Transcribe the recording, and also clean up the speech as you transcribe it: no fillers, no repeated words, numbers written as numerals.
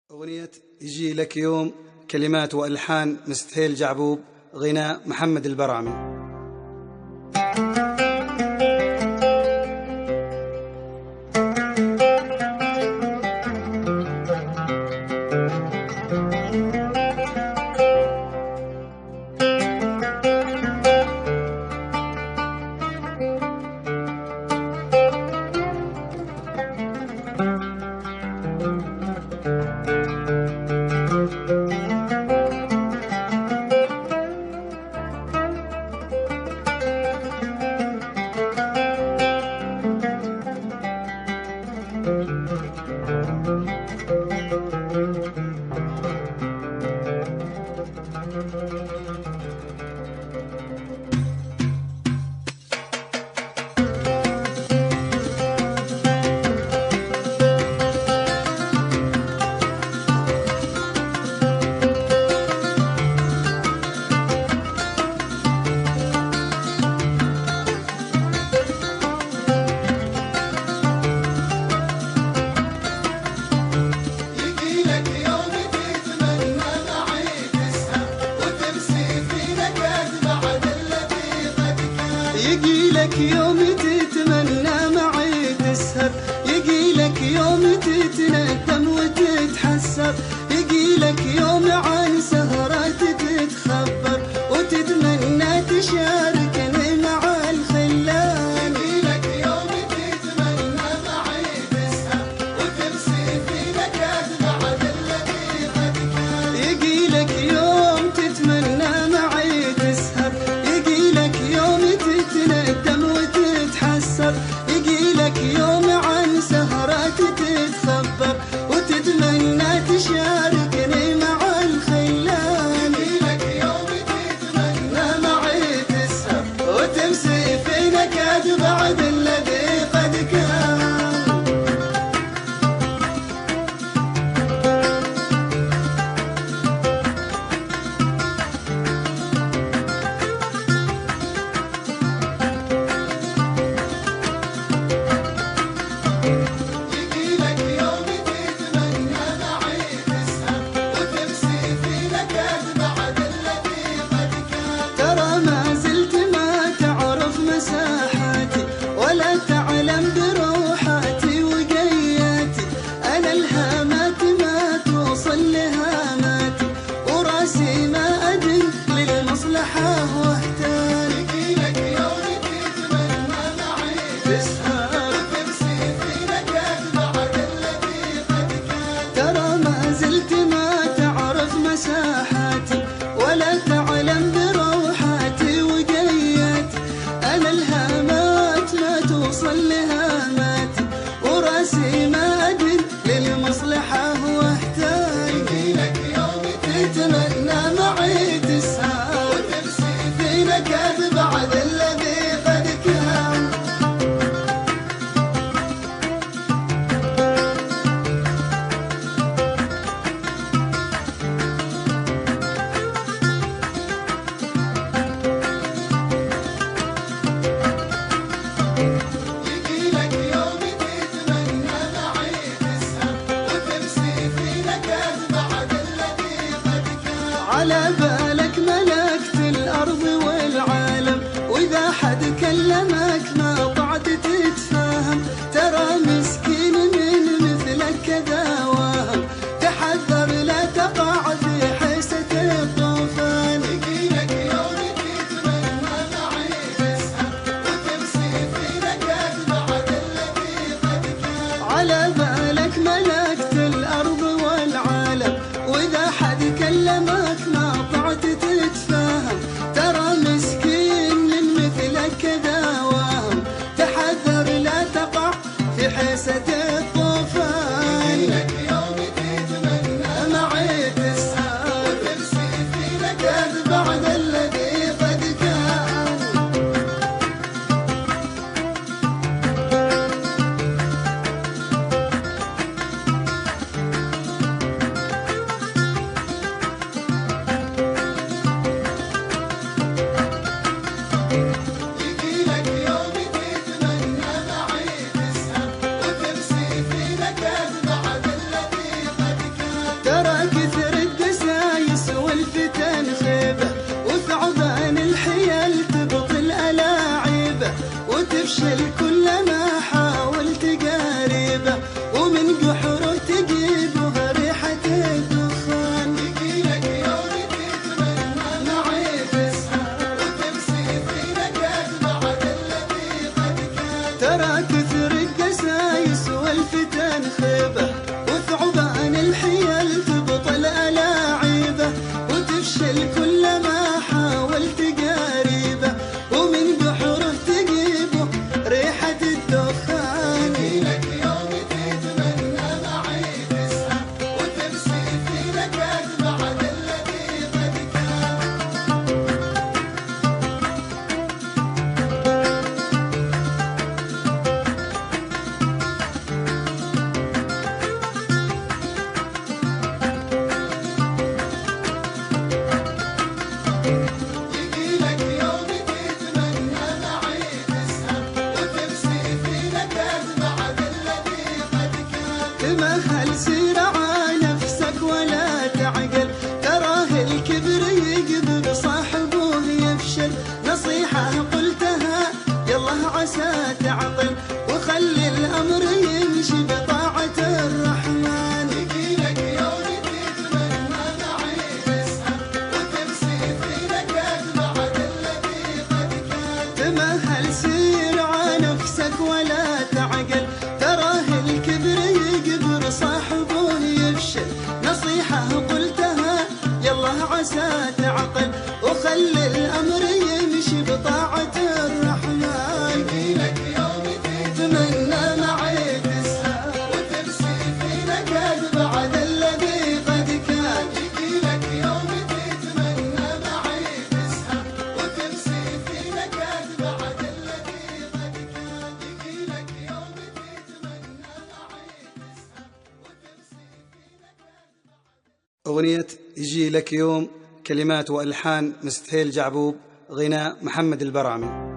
أغنية يجي لك يوم، كلمات وألحان مستهيل جعبوب، غناء محمد البرعمي. يجيلك يوم تتمنى معي تسهر، يجيلك يوم تتندم وتتحسر، يجيلك يوم عن سهرات تتخبر وتتمنى تشاركني مع الخلان. يجيلك يوم تتمنى معي تسهر وتمسي في نكد بعد الذي قد كان. يجيلك يوم تتمنى معي تسهر، يجيلك يوم تتندم وتتحسر، يجيلك يوم عن سهرات تتخبر وتتمنى تشاركني مع الخلان. يجيلك يوم تتمنى معي تسهر وتمسي في نكد بعد الذي قد كان. يجيلك يوم تتمنى معي تسهر وتمسي في نكد بعد الذي قد كان. ترى ما زلت ما تعرف مساحاتي ولا تعلم بروحاتي وقياتي، أنا الهامات ما توصل لهاماتي وراسي ما أدري للمصلحة واهتان. يجيلك يوم تتمنى معي تسهر وتمسي في نكد بعد الذي قد كان. ترى ما زلت ما تعرف مساحاتي ولا تعلم بروحاتي وقياتي، أنا الهامات ما توصل لهاماتي وراسي ما أدري للمصلحة واهتان. يجيلك يوم تتمنى معي تسهر وتمسي في نكد بعد الذي قد كان. يجيلك يوم تتمنى معي تسهر وتمسي في نكد بعد الذي قد كان. على بالك ملكت الأرض والعالم، وإذا حد كلمك ما طعت تتفاهم، ترى مسكين من مثلك كذا واهم، تحذر لا تقع في حيسة الطوفان. يجيلك يوم تتمنى معي تسهر وتمسي في نكد بعد الذي قد كان. على بالك ملكت الأرض والعالم، وإذا حد كلمك ما طعت أغنية يجي لك يوم، كلمات وألحان مستهيل جعبوب، غناء محمد البرعمي.